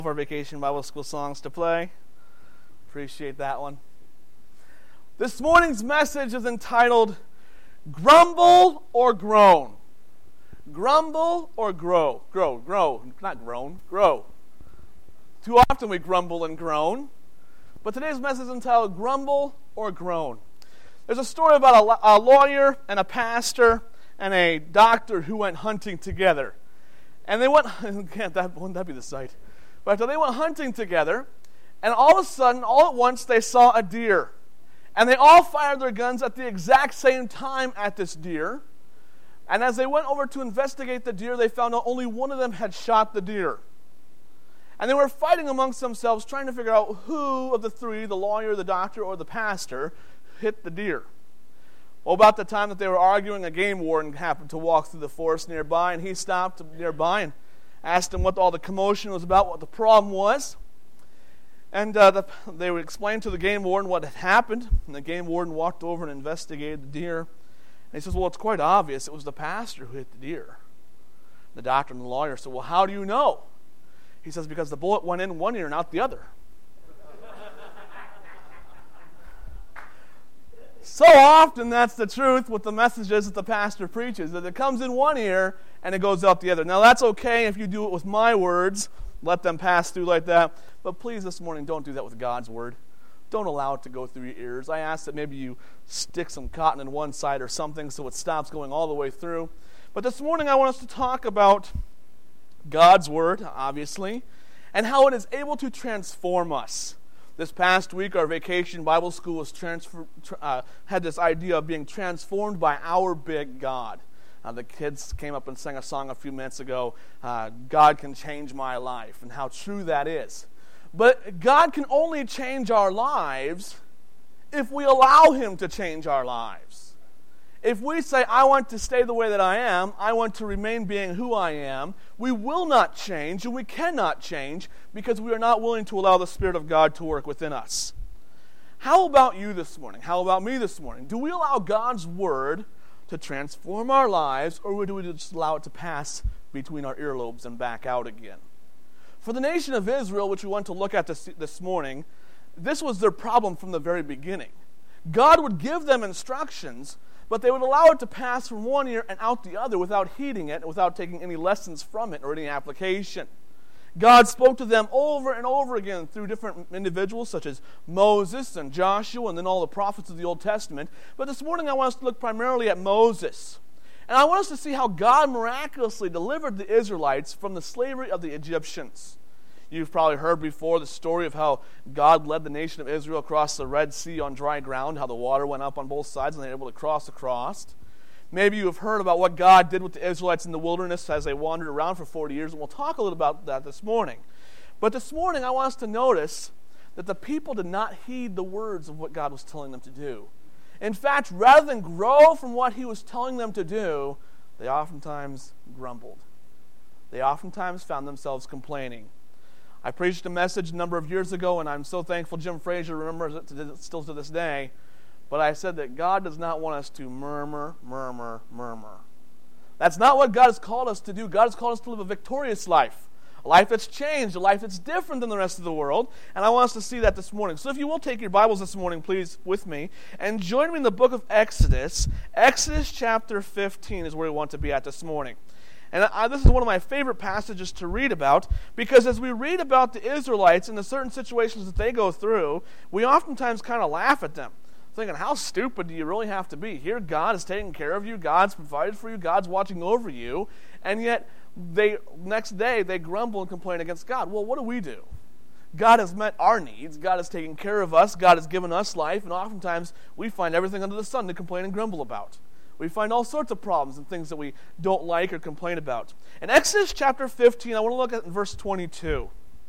of our Vacation Bible School songs to play. Appreciate that one. This morning's message is entitled, Grumble or Groan. Grumble or grow. Grow. Not groan. Grow. Too often we grumble and groan. But today's message is entitled, Grumble or Groan. There's a story about a lawyer and a pastor and a doctor who went hunting together. And they went, wouldn't that be the sight? But they went hunting together, and all of a sudden, all at once, they saw a deer. And they all fired their guns at the exact same time at this deer. And as they went over to investigate the deer, they found out only one of them had shot the deer. And they were fighting amongst themselves, trying to figure out who of the three, the lawyer, the doctor, or the pastor, hit the deer. Well, about the time that they were arguing, a game warden happened to walk through the forest nearby, and he stopped nearby and asked him what all the commotion was about, what the problem was. And they would explain to the game warden what had happened, and the game warden walked over and investigated the deer. And he says, well, it's quite obvious. It was the pastor who hit the deer. The doctor and the lawyer said, well, how do you know? He says, because the bullet went in one ear and out the other. So often that's the truth with the messages that the pastor preaches, that it comes in one ear and it goes out the other. Now that's okay if you do it with my words, let them pass through like that. But please this morning don't do that with God's word. Don't allow it to go through your ears. I ask that maybe you stick some cotton in one side or something so it stops going all the way through. But this morning I want us to talk about God's word, obviously, and how it is able to transform us. This past week, our Vacation Bible School was had this idea of being transformed by our big God. The kids came up and sang a song a few minutes ago, God Can Change My Life, and how true that is. But God can only change our lives if we allow Him to change our lives. If we say, I want to stay the way that I am, I want to remain being who I am, we will not change, and we cannot change, because we are not willing to allow the Spirit of God to work within us. How about you this morning? How about me this morning? Do we allow God's Word to transform our lives, or do we just allow it to pass between our earlobes and back out again? For the nation of Israel, which we want to look at this morning, this was their problem from the very beginning. God would give them instructions, but they would allow it to pass from one ear and out the other without heeding it, without taking any lessons from it or any application. God spoke to them over and over again through different individuals such as Moses and Joshua and then all the prophets of the Old Testament. But this morning I want us to look primarily at Moses. And I want us to see how God miraculously delivered the Israelites from the slavery of the Egyptians. You've probably heard before the story of how God led the nation of Israel across the Red Sea on dry ground, how the water went up on both sides and they were able to cross across. Maybe you have heard about what God did with the Israelites in the wilderness as they wandered around for 40 years, and we'll talk a little about that this morning. But this morning I want us to notice that the people did not heed the words of what God was telling them to do. In fact, rather than grow from what He was telling them to do, they oftentimes grumbled. They oftentimes found themselves complaining. I preached a message a number of years ago, and I'm so thankful Jim Frazier remembers it still to this day. But I said that God does not want us to murmur. That's not what God has called us to do. God has called us to live a victorious life. A life that's changed, a life that's different than the rest of the world. And I want us to see that this morning. So if you will take your Bibles this morning, please, with me, and join me in the book of Exodus. Exodus chapter 15 is where we want to be at this morning. And this is one of my favorite passages to read about, because as we read about the Israelites and the certain situations that they go through, we oftentimes kind of laugh at them, thinking, how stupid do you really have to be? Here God is taking care of you, God's provided for you, God's watching over you, and yet next day they grumble and complain against God. Well, what do? God has met our needs, God has taken care of us, God has given us life, and oftentimes we find everything under the sun to complain and grumble about. We find all sorts of problems and things that we don't like or complain about. In Exodus chapter 15, I want to look at verse 22.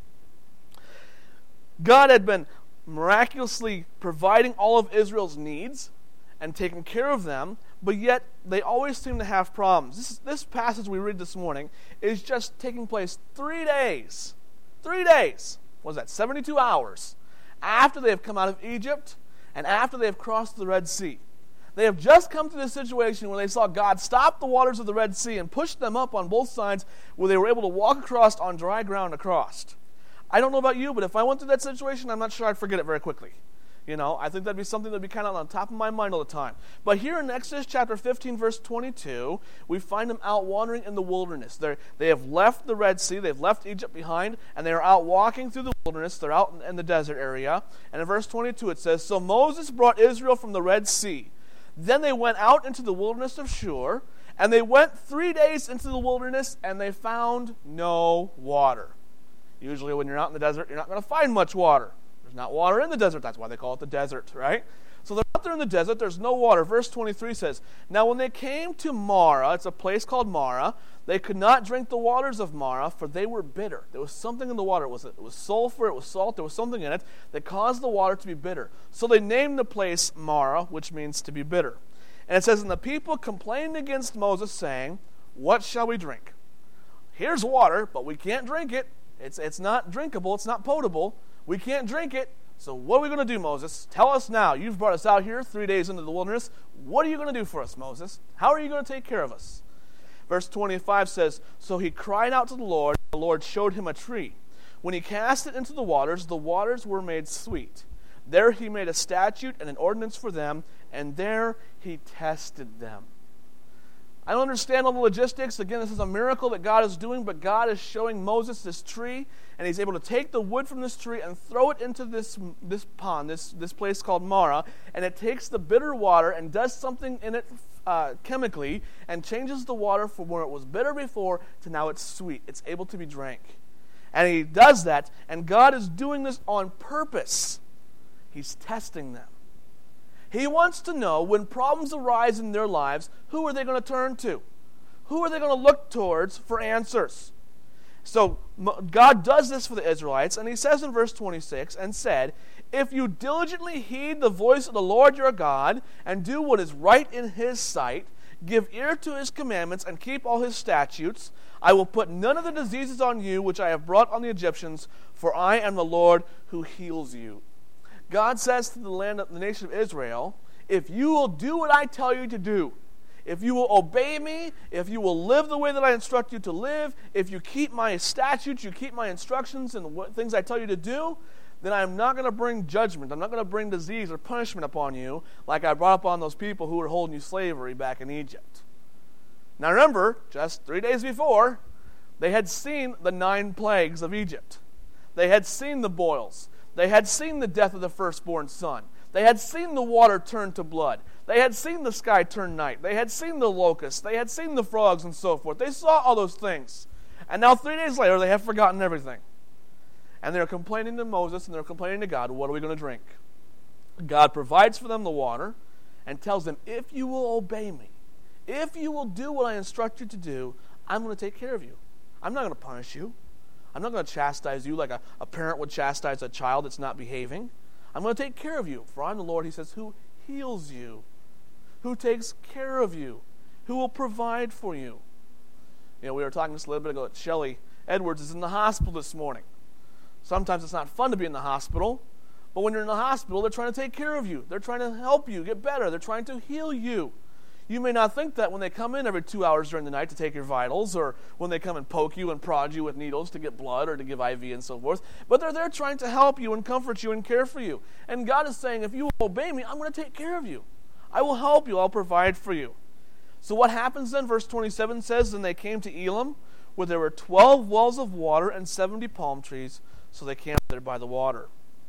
God had been miraculously providing all of Israel's needs and taking care of them, but yet they always seem to have problems. This passage we read this morning is just taking place 3 days. 3 days. What is that? 72 hours after they have come out of Egypt and after they have crossed the Red Sea. They have just come to this situation where they saw God stop the waters of the Red Sea and push them up on both sides where they were able to walk across on dry ground across. I don't know about you, but if I went through that situation, I'm not sure I'd forget it very quickly. I think that'd be something that'd be kind of on top of my mind all the time. But here in Exodus chapter 15, verse 22, we find them out wandering in the wilderness. They have left the Red Sea, they've left Egypt behind, and they are out walking through the wilderness. They're out in the desert area. And in verse 22 it says, "So Moses brought Israel from the Red Sea. Then they went out into the wilderness of Shur, and they went 3 days into the wilderness, and they found no water." Usually when you're out in the desert, you're not going to find much water. There's not water in the desert. That's why they call it the desert, right? So they're out there in the desert. There's no water. Verse 23 says, "Now when they came to Marah," it's a place called Marah, "they could not drink the waters of Marah, for they were bitter." There was something in the water. It was sulfur, it was salt, there was something in it that caused the water to be bitter. So they named the place Marah, which means to be bitter. And it says, "And the people complained against Moses, saying, 'What shall we drink? Here's water, but we can't drink it. It's not drinkable. It's not potable. We can't drink it. So what are we going to do, Moses? Tell us now. You've brought us out here 3 days into the wilderness. What are you going to do for us, Moses? How are you going to take care of us?' Verse 25 says, "So he cried out to the Lord, and the Lord showed him a tree. When he cast it into the waters were made sweet. There he made a statute and an ordinance for them, and there he tested them." I don't understand all the logistics. Again, this is a miracle that God is doing, but God is showing Moses this tree, and he's able to take the wood from this tree and throw it into this pond, this place called Marah, and it takes the bitter water and does something in it chemically and changes the water from where it was bitter before to now it's sweet. It's able to be drank. And he does that, and God is doing this on purpose. He's testing them. He wants to know when problems arise in their lives, who are they going to turn to? Who are they going to look towards for answers? So God does this for the Israelites, and he says in verse 26, "And said, 'If you diligently heed the voice of the Lord your God, and do what is right in his sight, give ear to his commandments, and keep all his statutes, I will put none of the diseases on you which I have brought on the Egyptians, for I am the Lord who heals you.'" God says to the nation of Israel, if you will do what I tell you to do, if you will obey me, if you will live the way that I instruct you to live, if you keep my statutes, you keep my instructions and what things I tell you to do, then I'm not going to bring judgment. I'm not going to bring disease or punishment upon you like I brought upon those people who were holding you slavery back in Egypt. Now remember, just 3 days before, they had seen the 9 plagues of Egypt. They had seen the boils. They had seen the death of the firstborn son. They had seen the water turn to blood. They had seen the sky turn night. They had seen the locusts. They had seen the frogs and so forth. They saw all those things. And now 3 days later, they have forgotten everything. And they're complaining to Moses and they're complaining to God, what are we going to drink? God provides for them the water and tells them, if you will obey me, if you will do what I instruct you to do, I'm going to take care of you. I'm not going to punish you. I'm not going to chastise you like a parent would chastise a child that's not behaving. I'm going to take care of you. For I'm the Lord, he says, who heals you, who takes care of you, who will provide for you. We were talking just a little bit ago that Shelley Edwards is in the hospital this morning. Sometimes it's not fun to be in the hospital, but when you're in the hospital, they're trying to take care of you. They're trying to help you get better. They're trying to heal you. You may not think that when they come in every 2 hours during the night to take your vitals, or when they come and poke you and prod you with needles to get blood or to give IV and so forth, but they're there trying to help you and comfort you and care for you. And God is saying, if you will obey me, I'm going to take care of you. I will help you. I'll provide for you. So what happens then? Verse 27 says, "Then they came to Elim, where there were 12 wells of water and 70 palm trees, so they camped there by the water."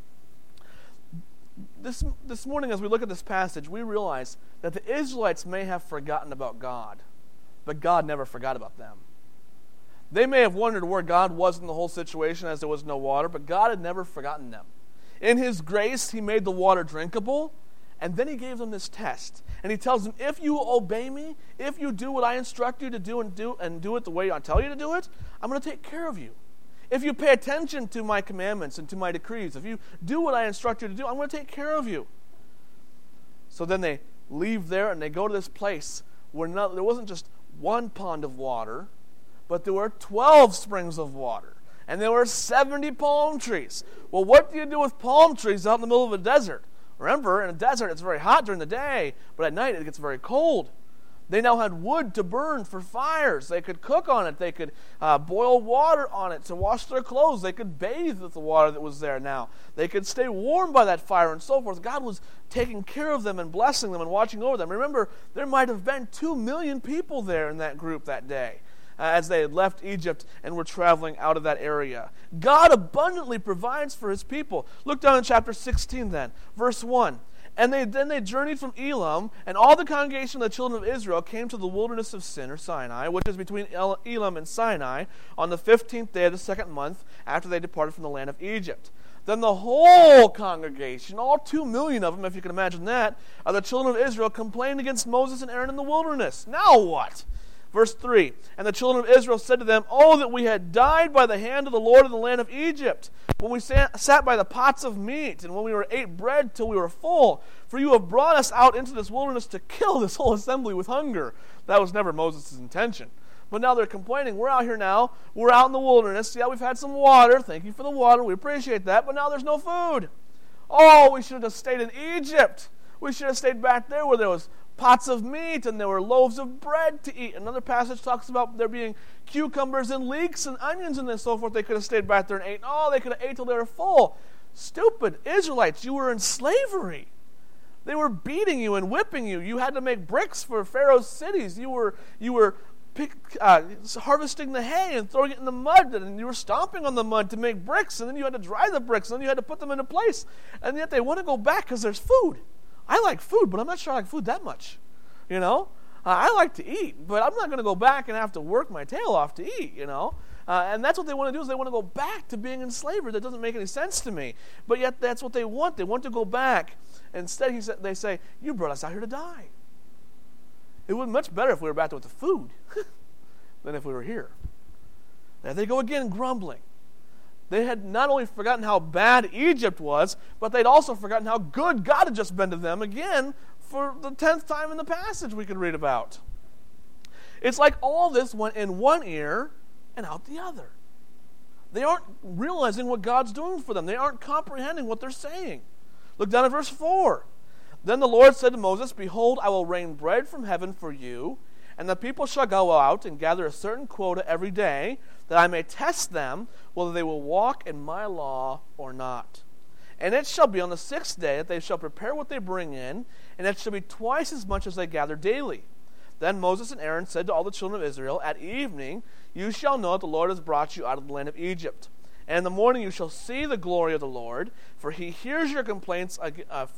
This morning, as we look at this passage, we realize that the Israelites may have forgotten about God, but God never forgot about them. They may have wondered where God was in the whole situation as there was no water, but God had never forgotten them. In his grace, he made the water drinkable, and then he gave them this test. And he tells them, if you will obey me, if you do what I instruct you to do and do it the way I tell you to do it, I'm going to take care of you. If you pay attention to my commandments and to my decrees, if you do what I instruct you to do, I'm going to take care of you. So then they leave there and they go to this place where there wasn't just one pond of water, but there were 12 springs of water. And there were 70 palm trees. Well, what do you do with palm trees out in the middle of a desert? Remember, in a desert, it's very hot during the day, but at night it gets very cold. They now had wood to burn for fires. They could cook on it. They could boil water on it to wash their clothes. They could bathe with the water that was there now. They could stay warm by that fire and so forth. God was taking care of them and blessing them and watching over them. Remember, there might have been 2 million people there in that group that day as they had left Egypt and were traveling out of that area. God abundantly provides for his people. Look down in chapter 16 then, verse 1. And then they journeyed from Elam, and all the congregation of the children of Israel came to the wilderness of Sin, or Sinai, which is between Elam and Sinai, on the 15th day of the second month after they departed from the land of Egypt. Then the whole congregation, all 2 million of them, if you can imagine that, of the children of Israel complained against Moses and Aaron in the wilderness. Now what? Verse 3, and the children of Israel said to them, "Oh, that we had died by the hand of the Lord in the land of Egypt, when we sat by the pots of meat, and when we ate bread till we were full. For you have brought us out into this wilderness to kill this whole assembly with hunger." That was never Moses' intention. But now they're complaining. We're out here now. We're out in the wilderness. Yeah, we've had some water. Thank you for the water. We appreciate that. But now there's no food. Oh, we should have just stayed in Egypt. We should have stayed back there where there was pots of meat and there were loaves of bread to eat. Another passage talks about there being cucumbers and leeks and onions and so forth. They could have stayed back there and ate. Oh, they could have ate till they were full. Stupid Israelites, you were in slavery. They were beating you and whipping you. You had to make bricks for Pharaoh's cities. You were harvesting the hay and throwing it in the mud, and you were stomping on the mud to make bricks, and then you had to dry the bricks, and then you had to put them into place. And yet they want to go back because there's food. I like food, but I'm not sure I like food that much. You know? I like to eat, but I'm not going to go back and have to work my tail off to eat, you know? And that's what they want to do, is they want to go back to being in slavery. That doesn't make any sense to me. But yet that's what they want. They want to go back. Instead, they say, "You brought us out here to die." It would be much better if we were back there with the food than if we were here. There they go again, grumbling. They had not only forgotten how bad Egypt was, but they'd also forgotten how good God had just been to them again for the 10th time in the passage we could read about. It's like all this went in one ear and out the other. They aren't realizing what God's doing for them. They aren't comprehending what they're saying. Look down at verse 4. Then the Lord said to Moses, "Behold, I will rain bread from heaven for you, and the people shall go out and gather a certain quota every day, that I may test them whether they will walk in my law or not. And it shall be on the 6th day that they shall prepare what they bring in, and it shall be twice as much as they gather daily." Then Moses and Aaron said to all the children of Israel, "At evening you shall know that the Lord has brought you out of the land of Egypt. And in the morning you shall see the glory of the Lord, for he hears your complaints against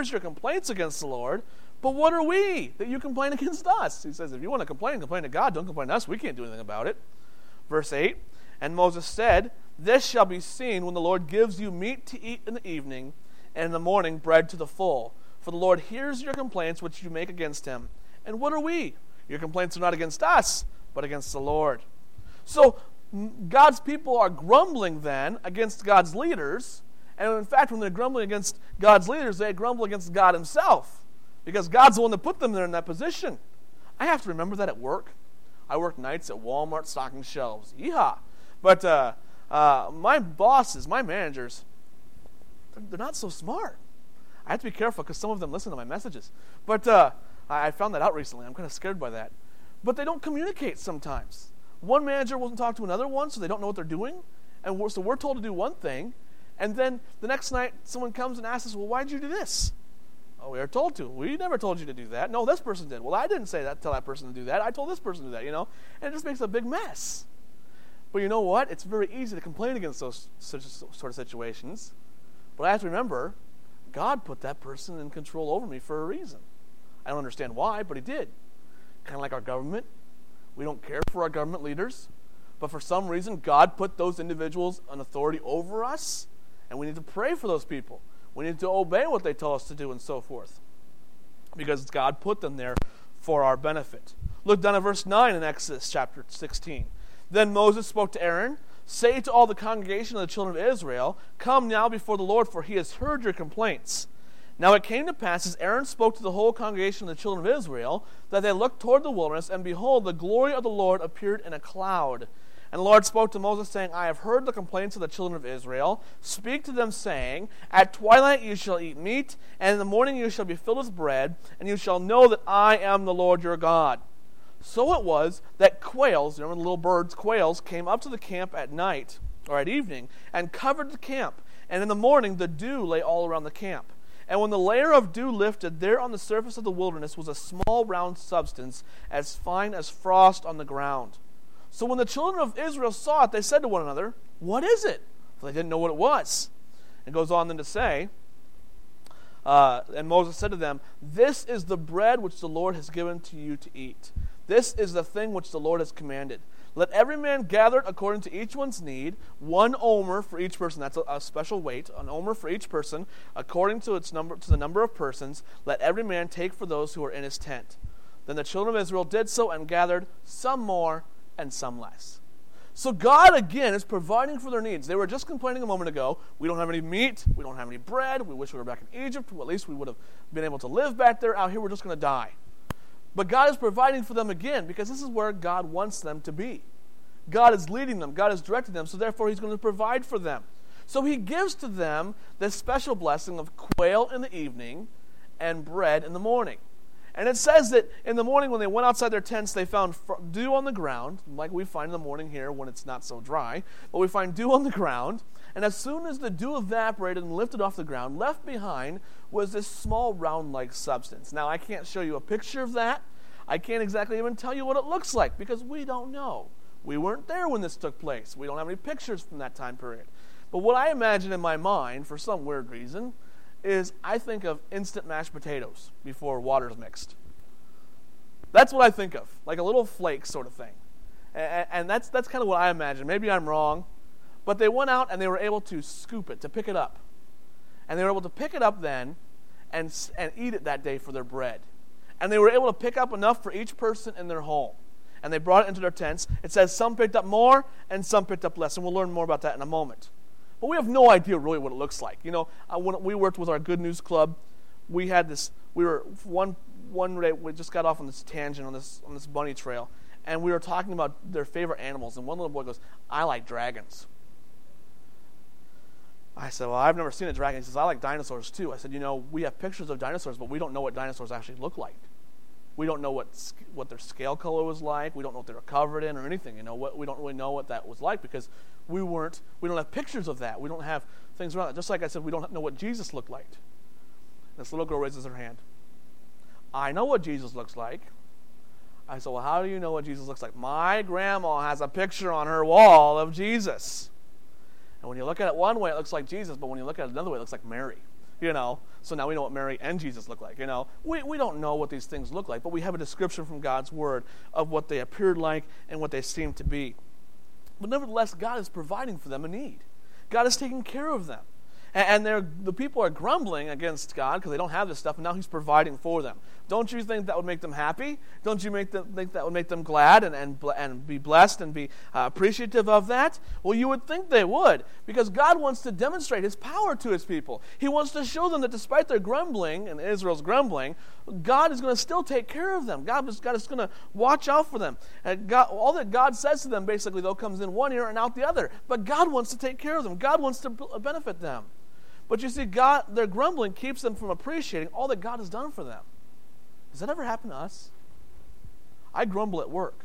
the Lord. But what are we that you complain against us?" He says, if you want to complain to God. Don't complain to us. We can't do anything about it. Verse 8, and Moses said, "This shall be seen when the Lord gives you meat to eat in the evening, and in the morning bread to the full. For the Lord hears your complaints which you make against him. And what are we? Your complaints are not against us, but against the Lord." So God's people are grumbling then against God's leaders. And in fact, when they're grumbling against God's leaders, they grumble against God himself. Because God's the one that put them there in that position. I have to remember that at work. I work nights at Walmart stocking shelves. Yeehaw. But my bosses, my managers, they're not so smart. I have to be careful because some of them listen to my messages. But I found that out recently. I'm kind of scared by that. But they don't communicate sometimes. One manager won't talk to another one, so they don't know what they're doing. And so we're told to do one thing. And then the next night, someone comes and asks us, "Well, why did you do this?" "Oh, we were told to." "We never told you to do that." "No, this person did." "Well, I didn't say that. Tell that person to do that. I told this person to do that," you know. And it just makes a big mess. But you know what? It's very easy to complain against those sort of situations. But I have to remember, God put that person in control over me for a reason. I don't understand why, but he did. Kind of like our government. We don't care for our government leaders. But for some reason, God put those individuals in authority over us. And we need to pray for those people. We need to obey what they tell us to do and so forth. Because God put them there for our benefit. Look down at verse 9 in Exodus chapter 16. Then Moses spoke to Aaron, "Say to all the congregation of the children of Israel, come now before the Lord, for he has heard your complaints." Now it came to pass, as Aaron spoke to the whole congregation of the children of Israel, that they looked toward the wilderness, and behold, the glory of the Lord appeared in a cloud. And the Lord spoke to Moses, saying, I have heard the complaints of the children of Israel. Speak to them, saying, At twilight you shall eat meat, and in the morning you shall be filled with bread, and you shall know that I am the Lord your God. So it was that quails, remember the little birds, quails, came up to the camp at night, or at evening, and covered the camp. And in the morning the dew lay all around the camp. And when the layer of dew lifted, there on the surface of the wilderness was a small round substance, as fine as frost on the ground. So when the children of Israel saw it, they said to one another, What is it? For they didn't know what it was. It goes on then to say, and Moses said to them, This is the bread which the Lord has given to you to eat. This is the thing which the Lord has commanded. Let every man gather it according to each one's need, 1 omer for each person. That's a special weight, an omer for each person, according to the number of persons. Let every man take for those who are in his tent. Then the children of Israel did so and gathered some more and some less. So God, again, is providing for their needs. They were just complaining a moment ago, we don't have any meat, we don't have any bread, we wish we were back in Egypt, well, at least we would have been able to live back there. Out here, we're just going to die. But God is providing for them again, because this is where God wants them to be. God is leading them, God is directing them, so therefore He's going to provide for them. So He gives to them this special blessing of quail in the evening and bread in the morning. And it says that in the morning when they went outside their tents, they found dew on the ground, like we find in the morning here when it's not so dry. But we find dew on the ground. And as soon as the dew evaporated and lifted off the ground, left behind was this small round-like substance. Now, I can't show you a picture of that. I can't exactly even tell you what it looks like because we don't know. We weren't there when this took place. We don't have any pictures from that time period. But what I imagine in my mind, for some weird reason, is I think of instant mashed potatoes before water's mixed. That's what I think of, like a little flake sort of thing. And that's kind of what I imagine. Maybe I'm wrong. But they went out and they were able to scoop it, to pick it up. And they were able to pick it up then and eat it that day for their bread. And they were able to pick up enough for each person in their home. And they brought it into their tents. It says some picked up more and some picked up less. And we'll learn more about that in a moment. But we have no idea really what it looks like. You know, when we worked with our Good News Club, we had this, we just got off on this tangent on this bunny trail. And we were talking about their favorite animals. And one little boy goes, I like dragons. I said, well, I've never seen a dragon. He says, I like dinosaurs too. I said, you know, we have pictures of dinosaurs, but we don't know what dinosaurs actually look like. We don't know what their scale color was like. We don't know what they were covered in or anything. You know, we don't really know what that was like because we don't have pictures of that. We don't have things around it. Just like I said, we don't know what Jesus looked like. This little girl raises her hand. I know what Jesus looks like. I said, well, how do you know what Jesus looks like? My grandma has a picture on her wall of Jesus. And when you look at it one way, it looks like Jesus, but when you look at it another way, it looks like Mary. You know, so now we know what Mary and Jesus look like. You know, we don't know what these things look like, but we have a description from God's Word of what they appeared like and what they seemed to be. But nevertheless, God is providing for them a need. God is taking care of them. And the people are grumbling against God because they don't have this stuff, and now He's providing for them. Don't you think that would make them happy? Don't you think that would make them glad and be blessed and be appreciative of that? Well, you would think they would, because God wants to demonstrate His power to His people. He wants to show them that despite their grumbling, and Israel's grumbling, God is going to still take care of them. God is going to watch out for them. And all that God says to them, basically, though, comes in one ear and out the other. But God wants to take care of them. God wants to benefit them. But you see, their grumbling keeps them from appreciating all that God has done for them. Does that ever happen to us? I grumble at work.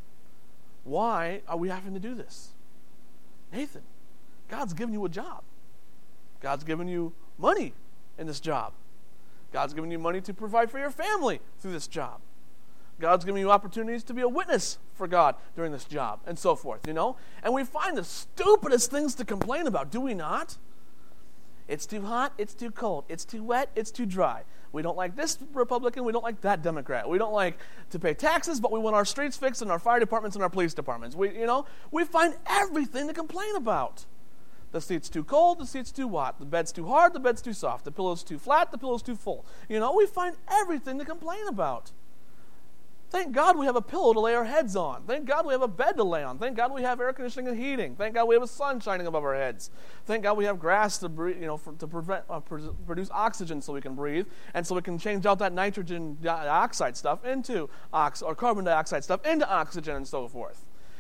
Why are we having to do this? Nathan, God's given you a job. God's given you money in this job. God's given you money to provide for your family through this job. God's given you opportunities to be a witness for God during this job, and so forth, you know? And we find the stupidest things to complain about, do we not? It's too hot, it's too cold, it's too wet, it's too dry. We don't like this Republican, we don't like that Democrat. We don't like to pay taxes, but we want our streets fixed and our fire departments and our police departments. We find everything to complain about. The seat's too cold, the seat's too hot, the bed's too hard, the bed's too soft, the pillow's too flat, the pillow's too full. You know, we find everything to complain about. Thank God we have a pillow to lay our heads on. Thank God we have a bed to lay on. Thank God we have air conditioning and heating. Thank God we have a sun shining above our heads. Thank God we have grass to breathe, produce oxygen so we can breathe, and so we can change out that nitrogen dioxide stuff into carbon dioxide stuff into oxygen and so forth.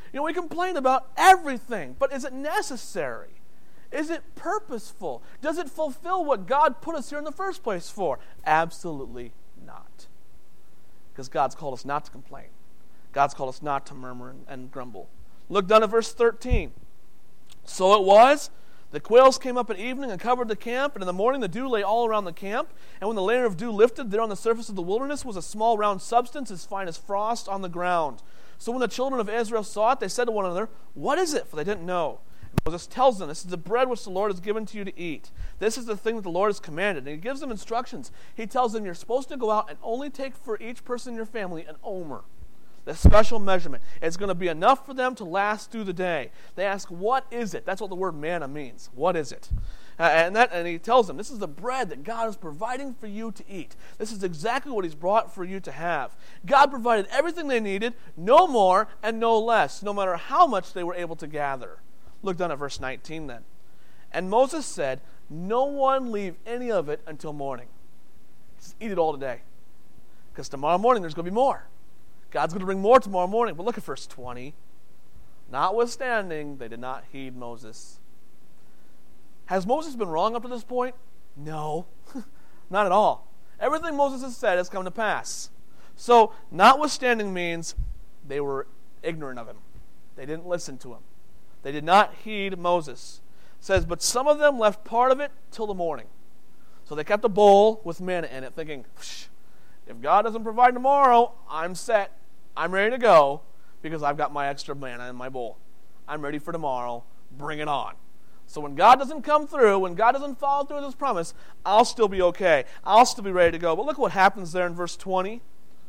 We complain about everything, but is it necessary? Is it purposeful? Does it fulfill what God put us here in the first place for? Absolutely not. Because God's called us not to complain. God's called us not to murmur and grumble. Look down at verse 13. So it was, the quails came up at evening and covered the camp, and in the morning the dew lay all around the camp. And when the layer of dew lifted, there on the surface of the wilderness was a small round substance as fine as frost on the ground. So when the children of Israel saw it, they said to one another, "What is it?" For they didn't know. And Moses tells them, "This is the bread which the Lord has given to you to eat. This is the thing that the Lord has commanded." And he gives them instructions. He tells them, you're supposed to go out and only take for each person in your family an omer. The special measurement. It's going to be enough for them to last through the day. They ask, what is it? That's what the word manna means. What is it? And he tells them, this is the bread that God is providing for you to eat. This is exactly what he's brought for you to have. God provided everything they needed, no more and no less, no matter how much they were able to gather. Look down at verse 19 then. And Moses said, no one leave any of it until morning. He says, eat it all today. Because tomorrow morning there's going to be more. God's going to bring more tomorrow morning. But look at verse 20. Notwithstanding, they did not heed Moses. Has Moses been wrong up to this point? No, not at all. Everything Moses has said has come to pass. So, notwithstanding means they were ignorant of him. They didn't listen to him. They did not heed Moses. It says, but some of them left part of it till the morning. So they kept a bowl with manna in it, thinking, if God doesn't provide tomorrow, I'm set. I'm ready to go because I've got my extra manna in my bowl. I'm ready for tomorrow. Bring it on. So when God doesn't come through, when God doesn't follow through with his promise, I'll still be okay. I'll still be ready to go. But look what happens there in verse 20.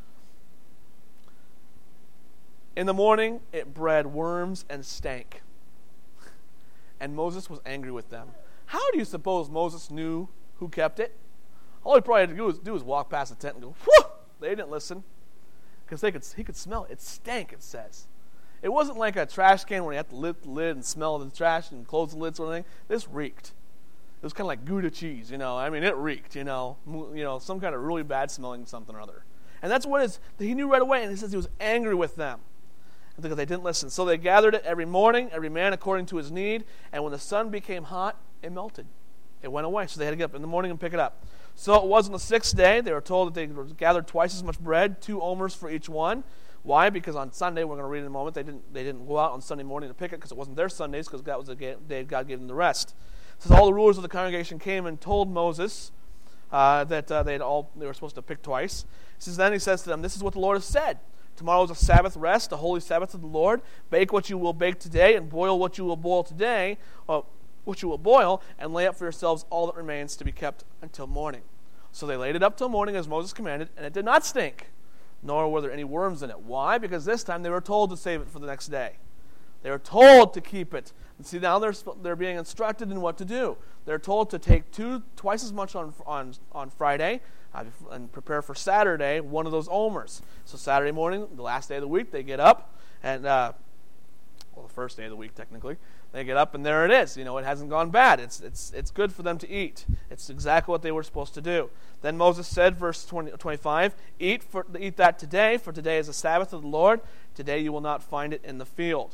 In the morning, it bred worms and stank. And Moses was angry with them. How do you suppose Moses knew who kept it? All he probably had to do was walk past the tent and go, whew! They didn't listen. Because he could smell it. It stank, it says. It wasn't like a trash can where you have to lift the lid and smell the trash and close the lid sort of thing. This reeked. It was kind of like Gouda cheese, I mean, it reeked, some kind of really bad smelling something or other. And that's what it is. He knew right away, and he says he was angry with them because they didn't listen. So they gathered it every morning, every man according to his need, and when the sun became hot, it melted. It went away, so they had to get up in the morning and pick it up. So it was on the sixth day. They were told that they gathered twice as much bread, 2 omers for each one. Why? Because on Sunday, we're going to read in a moment, they didn't go out on Sunday morning to pick it because it wasn't their Sundays, because that was the day God gave them the rest. So all the rulers of the congregation came and told Moses that they were supposed to pick twice. Then he says to them, this is what the Lord has said. Tomorrow is a Sabbath rest, a holy Sabbath of the Lord. Bake what you will bake today, and boil what you will boil today, what you will boil, and lay up for yourselves all that remains to be kept until morning. So they laid it up till morning as Moses commanded, and it did not stink, nor were there any worms in it. Why? Because this time they were told to save it for the next day. They were told to keep it. And see, now they're being instructed in what to do. They're told to take twice as much on Friday and prepare for Saturday, one of those omers. So Saturday morning, the last day of the week, they get up, and the first day of the week technically, they get up and there it is. It hasn't gone bad. It's good for them to eat. It's exactly what they were supposed to do. Then Moses said, verse 25, eat that today, for today is the Sabbath of the Lord. Today you will not find it in the field.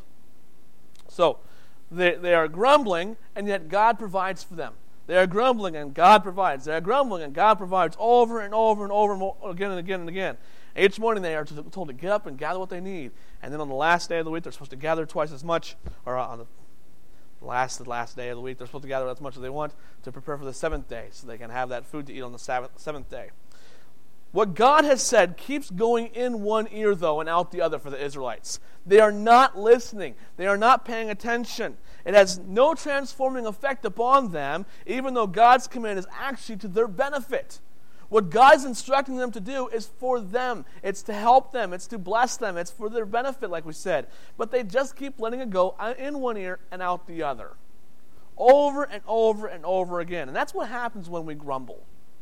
So they are grumbling, and yet God provides for them. They are grumbling, and God provides. They are grumbling, and God provides over and over and over again and again and again. Each morning they are told to get up and gather what they need. And then on the last day of the week, they're supposed to gather twice as much, or on the last day of the week, they're supposed to gather as much as they want to prepare for the 7th day, so they can have that food to eat on the 7th day. What God has said keeps going in one ear, though, and out the other for the Israelites. They are not listening. They are not paying attention. It has no transforming effect upon them, even though God's command is actually to their benefit. What God's instructing them to do is for them. It's to help them. It's to bless them. It's for their benefit, like we said. But they just keep letting it go in one ear and out the other. Over and over and over again. And that's what happens when we grumble.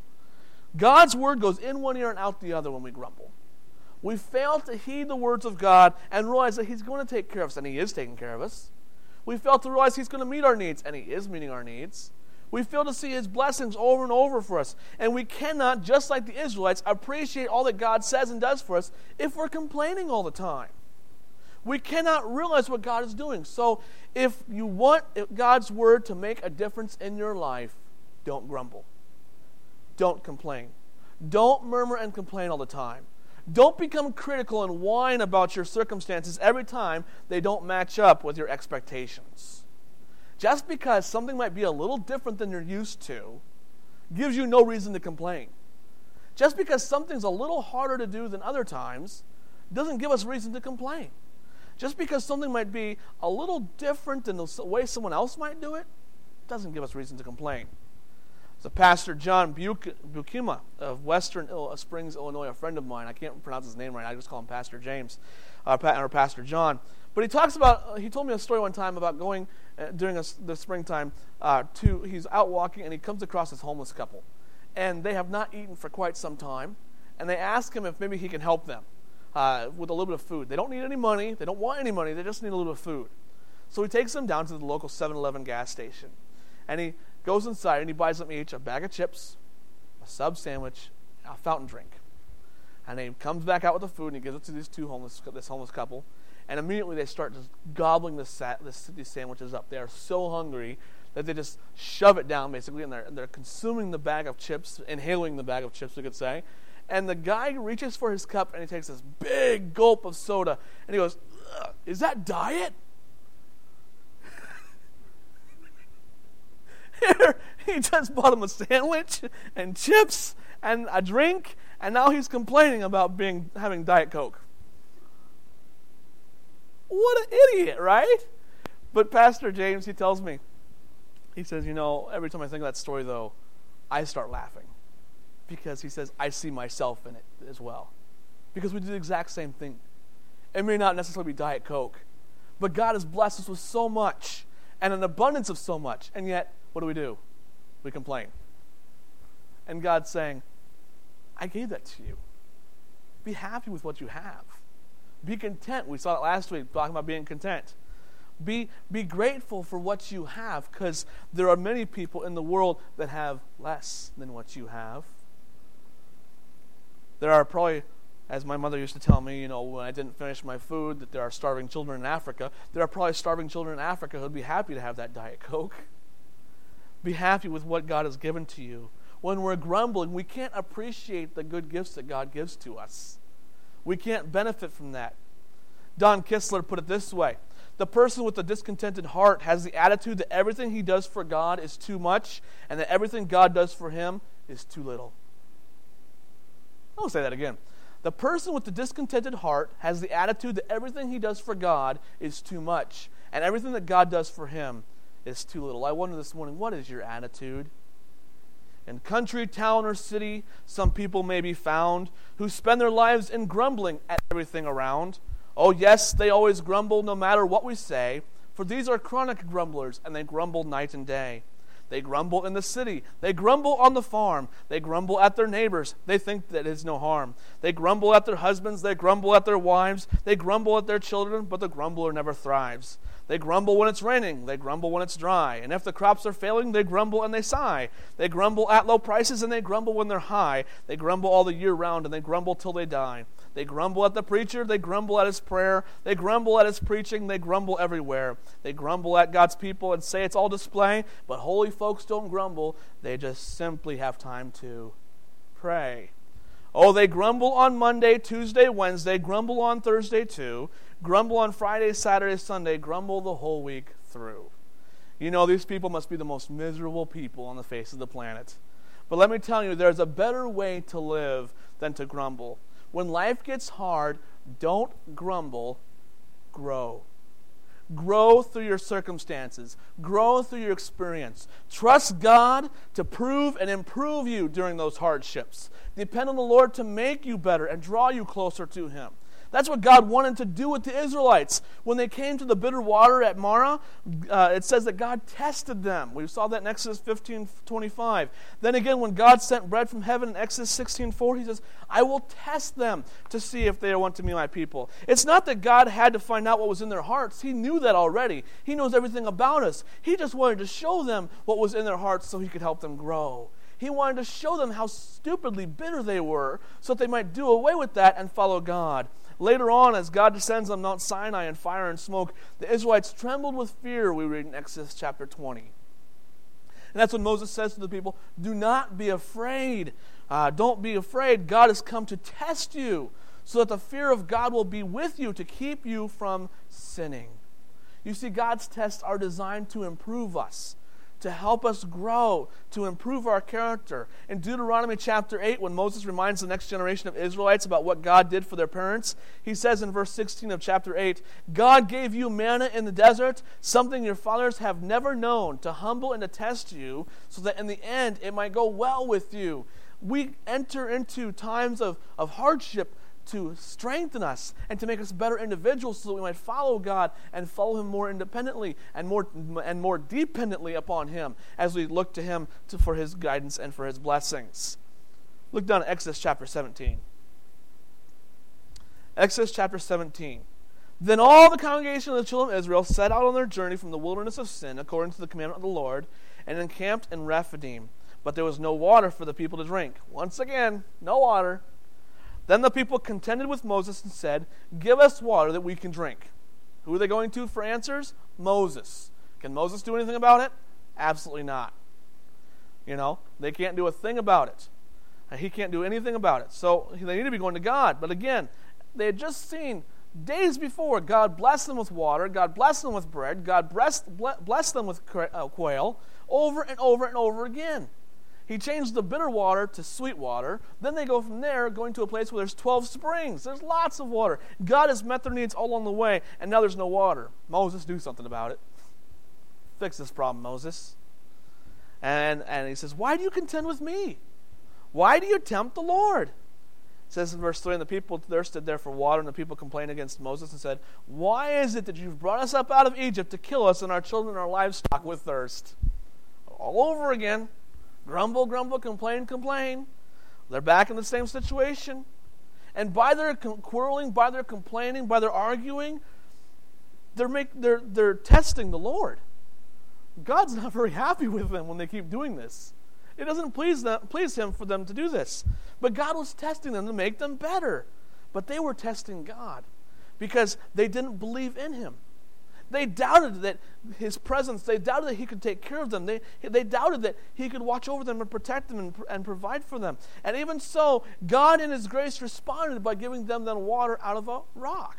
God's word goes in one ear and out the other when we grumble. We fail to heed the words of God and realize that He's going to take care of us, and He is taking care of us. We fail to realize He's going to meet our needs, and He is meeting our needs. We fail to see His blessings over and over for us. And we cannot, just like the Israelites, appreciate all that God says and does for us if we're complaining all the time. We cannot realize what God is doing. So if you want God's word to make a difference in your life, don't grumble. Don't complain. Don't murmur and complain all the time. Don't become critical and whine about your circumstances every time they don't match up with your expectations. Just because something might be a little different than you're used to gives you no reason to complain. Just because something's a little harder to do than other times doesn't give us reason to complain. Just because something might be a little different than the way someone else might do it doesn't give us reason to complain. So Pastor John Bukima of Western Springs, Illinois, a friend of mine. I can't pronounce his name right. I just call him Pastor James, or Pastor John. But he talks about, he told me a story one time about going during the springtime he's out walking and he comes across this homeless couple. And they have not eaten for quite some time. And they ask him if maybe he can help them with a little bit of food. They don't need any money. They don't want any money. They just need a little bit of food. So he takes them down to the local 7-Eleven gas station. And he goes inside and he buys them each a bag of chips, a sub sandwich, a fountain drink. And he comes back out with the food and he gives it to this homeless couple. And immediately they start just gobbling these sandwiches up. They are so hungry that they just shove it down basically, and they're consuming the bag of chips, inhaling the bag of chips, we could say. And the guy reaches for his cup and he takes this big gulp of soda and he goes, "Is that diet?" He just bought him a sandwich and chips and a drink, and now he's complaining about having Diet Coke. What an idiot, right? But Pastor James, he tells me, he says, every time I think of that story, though, I start laughing. Because he says, I see myself in it as well. Because we do the exact same thing. It may not necessarily be Diet Coke, but God has blessed us with so much and an abundance of so much, and yet, what do? We complain. And God's saying, I gave that to you. Be happy with what you have. Be content. We saw it last week, talking about being content. Be grateful for what you have, because there are many people in the world that have less than what you have. There are probably, as my mother used to tell me, when I didn't finish my food, that there are starving children in Africa. There are probably starving children in Africa who would be happy to have that Diet Coke. Be happy with what God has given to you. When we're grumbling, we can't appreciate the good gifts that God gives to us. We can't benefit from that. Don Kistler put it this way: the person with a discontented heart has the attitude that everything he does for God is too much and that everything God does for him is too little. I'll say that again. The person with the discontented heart has the attitude that everything he does for God is too much and everything that God does for him is too little. I wonder this morning, what is your attitude? In country, town, or city, some people may be found who spend their lives in grumbling at everything around. Oh, yes, they always grumble no matter what we say, for these are chronic grumblers, and they grumble night and day. They grumble in the city. They grumble on the farm. They grumble at their neighbors. They think that it is no harm. They grumble at their husbands. They grumble at their wives. They grumble at their children, but the grumbler never thrives. They grumble when it's raining. They grumble when it's dry. And if the crops are failing, they grumble and they sigh. They grumble at low prices and they grumble when they're high. They grumble all the year round and they grumble till they die. They grumble at the preacher. They grumble at his prayer. They grumble at his preaching. They grumble everywhere. They grumble at God's people and say it's all display. But holy folks don't grumble. They just simply have time to pray. Oh, they grumble on Monday, Tuesday, Wednesday, grumble on Thursday too, grumble on Friday, Saturday, Sunday, grumble the whole week through. These people must be the most miserable people on the face of the planet. But let me tell you, there's a better way to live than to grumble. When life gets hard, don't grumble, grow. Grow through your circumstances. Grow through your experience. Trust God to prove and improve you during those hardships. Depend on the Lord to make you better and draw you closer to Him. That's what God wanted to do with the Israelites. When they came to the bitter water at Marah, it says that God tested them. We saw that in Exodus 15:25. Then again, when God sent bread from heaven in Exodus 16:4, He says, I will test them to see if they want to be my people. It's not that God had to find out what was in their hearts. He knew that already. He knows everything about us. He just wanted to show them what was in their hearts so He could help them grow. He wanted to show them how stupidly bitter they were so that they might do away with that and follow God. Later on, as God descends on Mount Sinai in fire and smoke, the Israelites trembled with fear, we read in Exodus chapter 20. And that's when Moses says to the people, do not be afraid. Don't be afraid. God has come to test you so that the fear of God will be with you to keep you from sinning. You see, God's tests are designed to improve us, to help us grow, to improve our character. In Deuteronomy chapter 8, when Moses reminds the next generation of Israelites about what God did for their parents, he says in verse 16 of chapter 8, God gave you manna in the desert, something your fathers have never known, to humble and to test you, so that in the end it might go well with you. We enter into times of hardship to strengthen us and to make us better individuals so that we might follow God and follow Him more independently and more dependently upon Him as we look to Him for His guidance and for His blessings. Look down at Exodus chapter 17. Exodus chapter 17. Then all the congregation of the children of Israel set out on their journey from the wilderness of Sin according to the commandment of the Lord and encamped in Rephidim. But there was no water for the people to drink. Once again, no water. Then the people contended with Moses and said, give us water that we can drink. Who are they going to for answers? Moses. Can Moses do anything about it? Absolutely not. They can't do a thing about it. He can't do anything about it. So they need to be going to God. But again, they had just seen days before God blessed them with water, God blessed them with bread, God blessed them with quail over and over and over again. He changed the bitter water to sweet water. Then they go from there, going to a place where there's 12 springs. There's lots of water. God has met their needs all along the way, and now there's no water. Moses, do something about it. Fix this problem, Moses. And he says, why do you contend with me? Why do you tempt the Lord? It says in verse 3, and the people thirsted there for water, and the people complained against Moses and said, why is it that you've brought us up out of Egypt to kill us and our children and our livestock with thirst? All over again. Grumble, grumble, complain, complain. They're back in the same situation. And by their quarreling, by their complaining, by their arguing, they're testing the Lord. God's not very happy with them when they keep doing this. It doesn't please Him for them to do this. But God was testing them to make them better. But they were testing God because they didn't believe in Him. They doubted that His presence, they doubted that He could take care of them. They doubted that He could watch over them and protect them and provide for them. And even so, God in His grace responded by giving them then water out of a rock.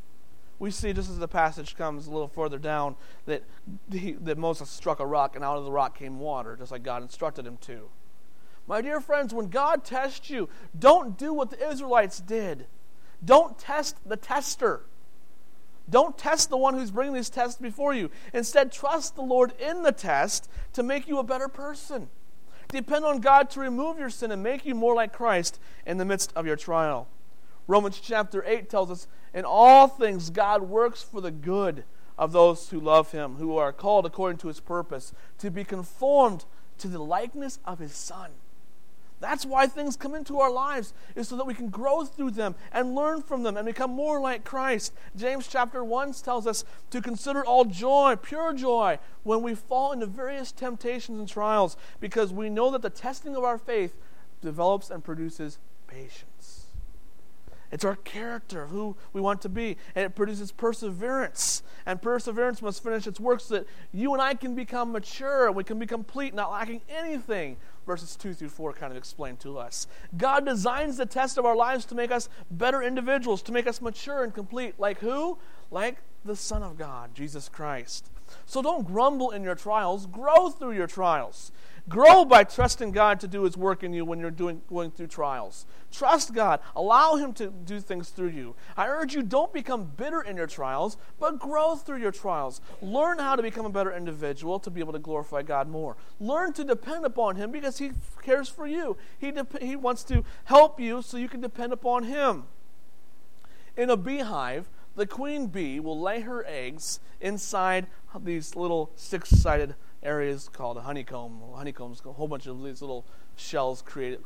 We see, just as the passage comes a little further down, that Moses struck a rock and out of the rock came water, just like God instructed him to. My dear friends, when God tests you, don't do what the Israelites did. Don't test the tester. Don't test the one who's bringing these tests before you. Instead, trust the Lord in the test to make you a better person. Depend on God to remove your sin and make you more like Christ in the midst of your trial. Romans chapter 8 tells us, in all things God works for the good of those who love Him, who are called according to His purpose, to be conformed to the likeness of His Son. That's why things come into our lives, is so that we can grow through them and learn from them and become more like Christ. James chapter 1 tells us to consider all joy, pure joy, when we fall into various temptations and trials, because we know that the testing of our faith develops and produces patience. It's our character, who we want to be, and it produces perseverance. And perseverance must finish its work so that you and I can become mature, and we can be complete, not lacking anything. Verses 2 through 4 kind of explain to us. God designs the test of our lives to make us better individuals, to make us mature and complete. Like who? Like the Son of God, Jesus Christ. So don't grumble in your trials. Grow through your trials. Grow by trusting God to do His work in you when you're going through trials. Trust God. Allow Him to do things through you. I urge you, don't become bitter in your trials, but grow through your trials. Learn how to become a better individual to be able to glorify God more. Learn to depend upon Him because He cares for you. He wants to help you so you can depend upon Him. In a beehive, the queen bee will lay her eggs inside these little six-sided areas called a honeycomb. Honeycomb's a whole bunch of these little shells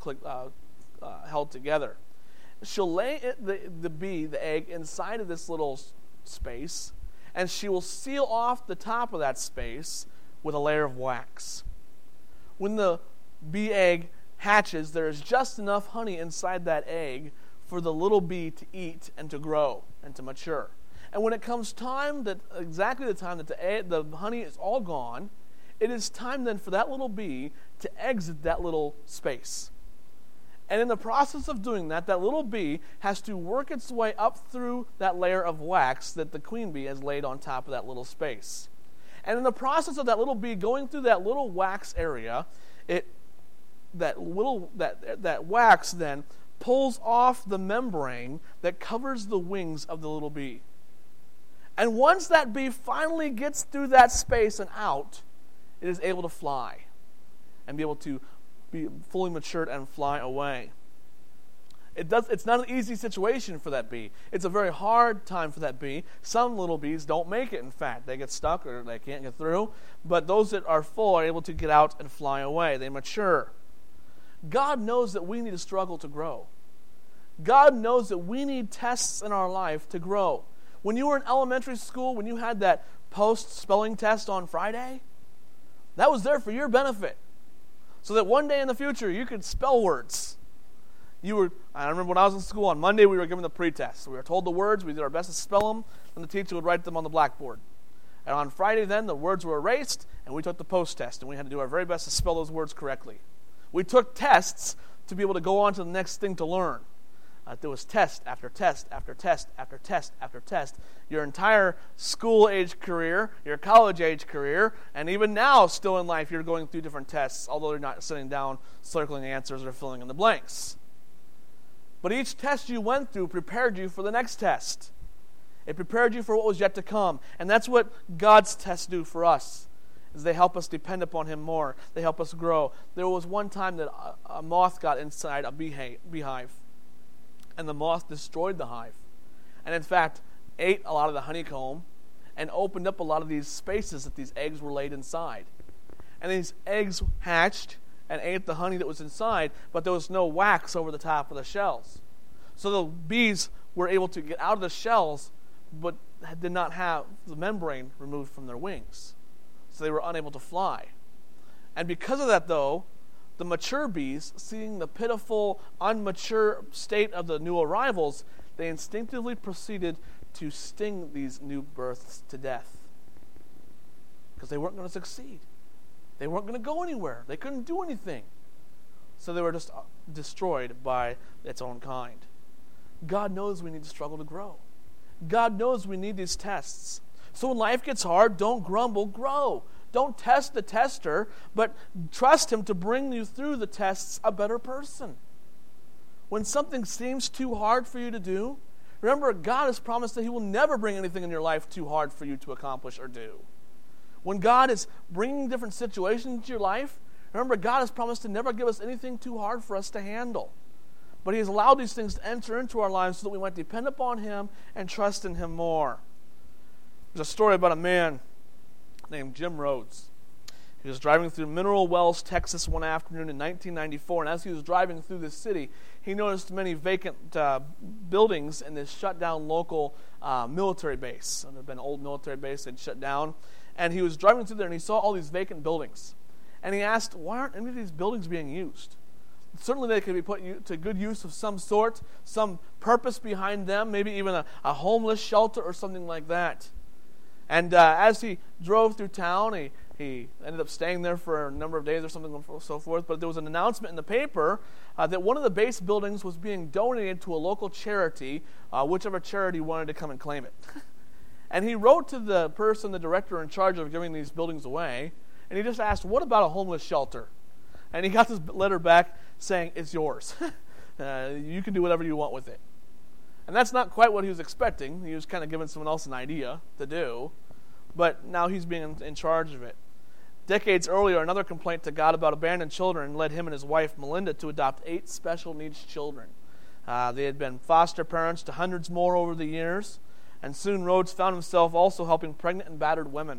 held together. She'll lay the egg inside of this little space, and she will seal off the top of that space with a layer of wax. When the bee egg hatches, there is just enough honey inside that egg for the little bee to eat and to grow and to mature. And when it comes time, exactly the time that the honey is all gone, it is time then for that little bee to exit that little space. And in the process of doing that, that little bee has to work its way up through that layer of wax that the queen bee has laid on top of that little space. And in the process of that little bee going through that little wax area, that wax then pulls off the membrane that covers the wings of the little bee. And once that bee finally gets through that space and out, it is able to fly and be able to be fully matured and fly away. It's not an easy situation for that bee. It's a very hard time for that bee. Some little bees don't make it, in fact. They get stuck or they can't get through. But those that are full are able to get out and fly away. They mature. God knows that we need to struggle to grow. God knows that we need tests in our life to grow. When you were in elementary school, when you had that post-spelling test on Friday, that was there for your benefit. So that one day in the future, you could spell words. I remember when I was in school, on Monday we were given the pretest. We were told the words, we did our best to spell them, and the teacher would write them on the blackboard. And on Friday then, the words were erased, and we took the post-test, and we had to do our very best to spell those words correctly. We took tests to be able to go on to the next thing to learn. There was test after test after test after test after test. Your entire school-age career, your college-age career, and even now, still in life, you're going through different tests, although you're not sitting down, circling answers, or filling in the blanks. But each test you went through prepared you for the next test. It prepared you for what was yet to come. And that's what God's tests do for us, is they help us depend upon Him more. They help us grow. There was one time that a moth got inside a beehive. And the moth destroyed the hive. And in fact, ate a lot of the honeycomb and opened up a lot of these spaces that these eggs were laid inside. And these eggs hatched and ate the honey that was inside, but there was no wax over the top of the shells. So the bees were able to get out of the shells, but did not have the membrane removed from their wings. So they were unable to fly. And because of that, though, the mature bees, seeing the pitiful, unmature state of the new arrivals, they instinctively proceeded to sting these new births to death. Because they weren't going to succeed. They weren't going to go anywhere. They couldn't do anything. So they were just destroyed by its own kind. God knows we need to struggle to grow. God knows we need these tests. So when life gets hard, don't grumble, grow. Don't test the tester, but trust Him to bring you through the tests a better person. When something seems too hard for you to do, remember God has promised that He will never bring anything in your life too hard for you to accomplish or do. When God is bringing different situations into your life, remember God has promised to never give us anything too hard for us to handle. But He has allowed these things to enter into our lives so that we might depend upon Him and trust in Him more. There's a story about a man named Jim Rhodes. He was driving through Mineral Wells, Texas one afternoon in 1994, and as he was driving through this city, he noticed many vacant buildings in this shut-down local military base. There had been an old military base that had shut down, and he was driving through there and he saw all these vacant buildings. And he asked, why aren't any of these buildings being used? Certainly they could be put to good use of some sort, some purpose behind them, maybe even a homeless shelter or something like that. And as he drove through town, he ended up staying there for a number of days or something and so forth. But there was an announcement in the paper that one of the base buildings was being donated to a local charity, whichever charity wanted to come and claim it. And he wrote to the director in charge of giving these buildings away, and he just asked, what about a homeless shelter? And he got this letter back saying, it's yours. You can do whatever you want with it. And that's not quite what he was expecting. He was kind of giving someone else an idea to do. But now he's being in charge of it. Decades earlier, another complaint to God about abandoned children led him and his wife, Melinda, to adopt 8 special needs children. They had been foster parents to hundreds more over the years. And soon Rhodes found himself also helping pregnant and battered women.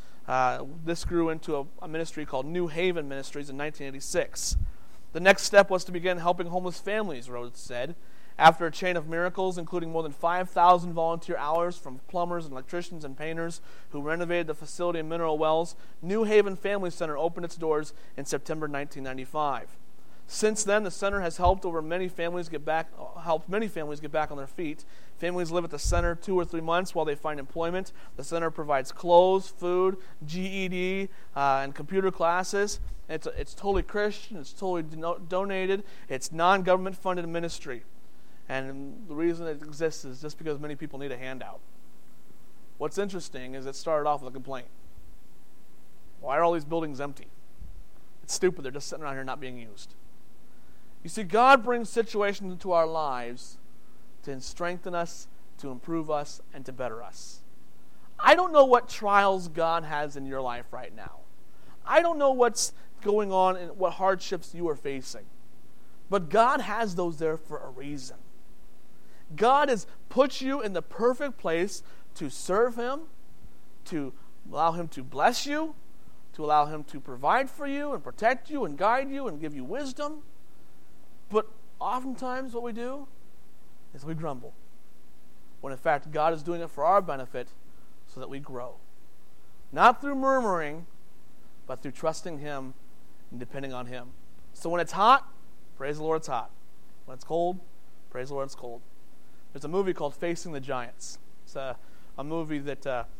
This grew into a ministry called New Haven Ministries in 1986. The next step was to begin helping homeless families, Rhodes said. After a chain of miracles, including more than 5,000 volunteer hours from plumbers and electricians and painters who renovated the facility and mineral wells, New Haven Family Center opened its doors in September 1995. Since then, the center has helped many families get back on their feet. Families live at the center 2 or 3 months while they find employment. The center provides clothes, food, GED, and computer classes. It's totally Christian. It's totally donated. It's non-government funded ministry. And the reason it exists is just because many people need a handout. What's interesting is it started off with a complaint. Why are all these buildings empty? It's stupid. They're just sitting around here not being used. You see, God brings situations into our lives to strengthen us, to improve us, and to better us. I don't know what trials God has in your life right now. I don't know what's going on and what hardships you are facing. But God has those there for a reason. God has put you in the perfect place to serve Him, to allow Him to bless you, to allow Him to provide for you and protect you and guide you and give you wisdom. But oftentimes what we do is we grumble, when in fact God is doing it for our benefit so that we grow. Not through murmuring, but through trusting Him and depending on Him. So when it's hot, praise the Lord it's hot. When it's cold, praise the Lord it's cold. There's a movie called Facing the Giants. It's a movie that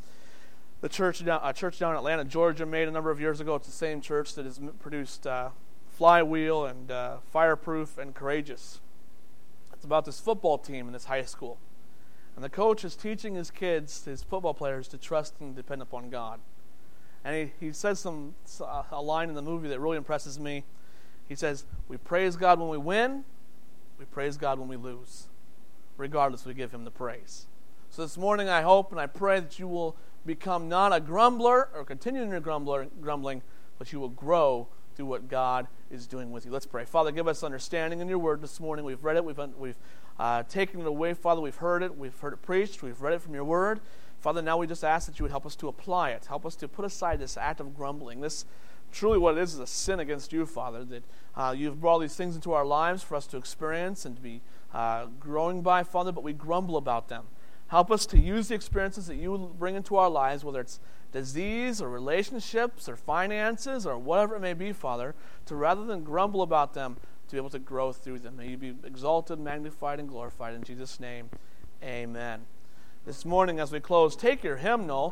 the church down in Atlanta, Georgia made a number of years ago. It's the same church that has produced Flywheel and Fireproof and Courageous. It's about this football team in this high school. And the coach is teaching his kids, his football players, to trust and depend upon God. And he says a line in the movie that really impresses me. He says, "We praise God when we win. We praise God when we lose. Regardless, we give Him the praise." So this morning I hope and I pray that you will become not a grumbler or continue in your grumbling, but you will grow through what God is doing with you. Let's pray. Father, give us understanding in your word this morning. We've read it. We've taken it away. Father, we've heard it. We've heard it preached. We've read it from your word. Father, now we just ask that you would help us to apply it. Help us to put aside this act of grumbling. This truly what it is a sin against you, Father, that you've brought these things into our lives for us to experience and to be growing by, Father, but we grumble about them. Help us to use the experiences that you bring into our lives, whether it's disease or relationships or finances or whatever it may be, Father, to rather than grumble about them, to be able to grow through them. May you be exalted, magnified, and glorified. In Jesus' name, amen. This morning as we close, take your hymnal,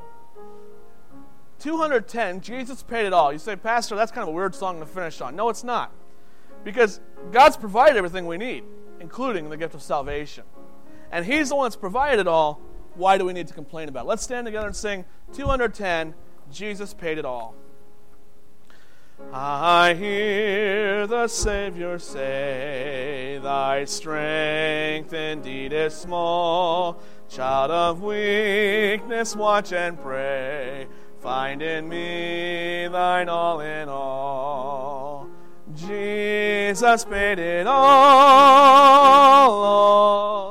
210, Jesus Paid It All. You say, Pastor, that's kind of a weird song to finish on. No, it's not. Because God's provided everything we need, including the gift of salvation. And He's the one that's provided it all. Why do we need to complain about it? Let's stand together and sing 210, Jesus Paid It All. I hear the Savior say, thy strength indeed is small. Child of weakness, watch and pray. Find in me thine all in all. Jesus paid it all.